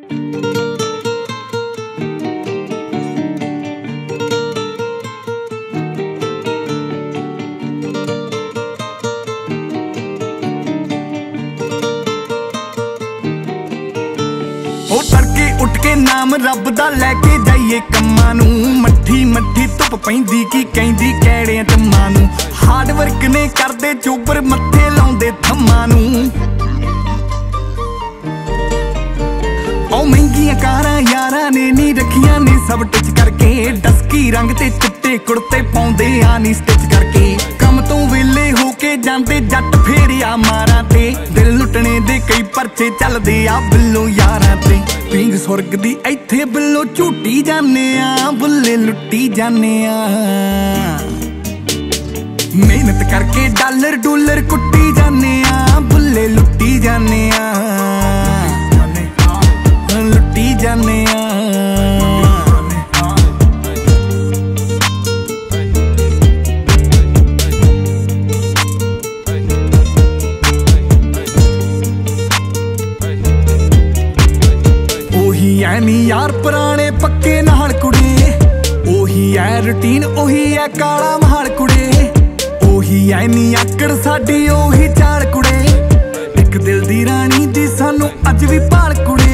तड़के उठ के नाम रब दा लैके जाइए कम्मां नूं। मट्ठी मट्ठी धुप पैंदी की कहंदी कैड़ियां टम्मां नूं। हार्ड वर्क ने करदे चोबर मत्थे लाउंदे थम्मां नूं। ओ महंगियां कारां यारां ने नी रखियां ने सब टिच करके। डस्की रंग ते चिट्टे कुर्ते पाउंदे आ नी स्टिच करके। कम तो वेले हो के जांदे जट फेरिया मारां ते। दिल लुटने दे कई परचे चलदे आ बिल्लों यारां ते। पिंग सुरग दी इत्थे बिल्लो झूटी जाने आ, बुल्ले लुट्टी जाने आ। मेहनत करके डॉलर डॉलर कुट्टी जाने आ, बुल्ले लुट्टी जाने आ, लुट्टी जाने आ। है नी यार पुराने पक्के नाल कुड़े। ओही है रूटीन ओही है काला महाल कुड़े। ओही है नी आकड़ साडी ओही चाल कुड़े। एक दिल दी रानी दी सानू अज भी भाल कुड़े।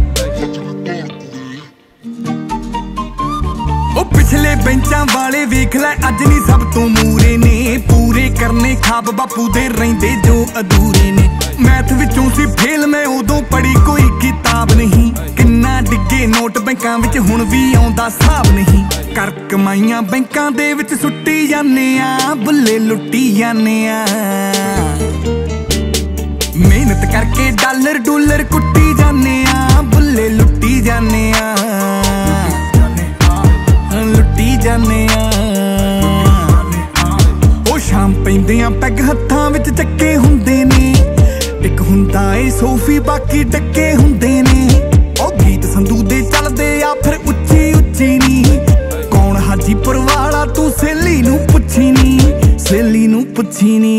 ओ पिछले बेंचां वाले वेख लै अज नी सब तो मूरे ने। पूरे करने खाब बापू दे रहिंदे जो अधूरे ने। मैथ विचों सी फेल मैं उदों पढ़ी कोई किताब नहीं। किन्ना डिगे नोट बैंकां विच हुण भी आउंदा हिसाब नहीं। कर कमाइयां बैंकां दे विच सुट्टी जाने आ, बुल्ले लुट्टी जाने आ। मेहनत करके डॉलर डॉलर कुट्टी जाने आ, बुल्ले लुट्टी जाने आ, लुट्टी जाने आ। ओ शाम पैंदियां पैग हत्थां विच चक्के हुंदे ने। एक हुंदा ए सोफी बाकी डक्के हुंदे ने। ओ गीत संधू दे चलदे आ फिर उच्ची उच्ची नी। कौन हाजीपुर वाला तू सहेली नूं पुछी नी, सहेली नूं पुछी नी।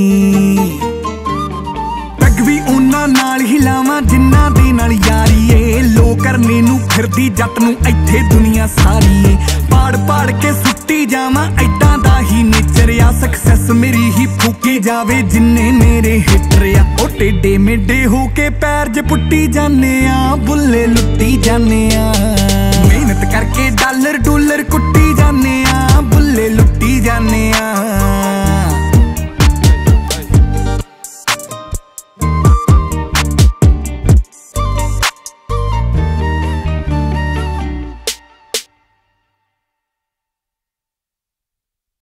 पैग भी उन्हां नाल ही लावां जिन्हां दे नाल यारी ए। लो करने नूं फिरदी जट नूं इत्थे दुनिया सारी ए। पाड़ पाड़ के सुट्टी जावां ऐडां दा ही नेचर आ। सक्सैस मेरी ही फूकी जावे जिन्ने मेरे हिटर आ। ओ टेढ़े मेढ़े हो के पैर ज पुट्टी जाने आ, बुल्ले लुट्टी जाने आ। मेहनत करके डॉलर डॉलर कुट्टी जाने आ, बुल्ले लुट्टी जाने आ।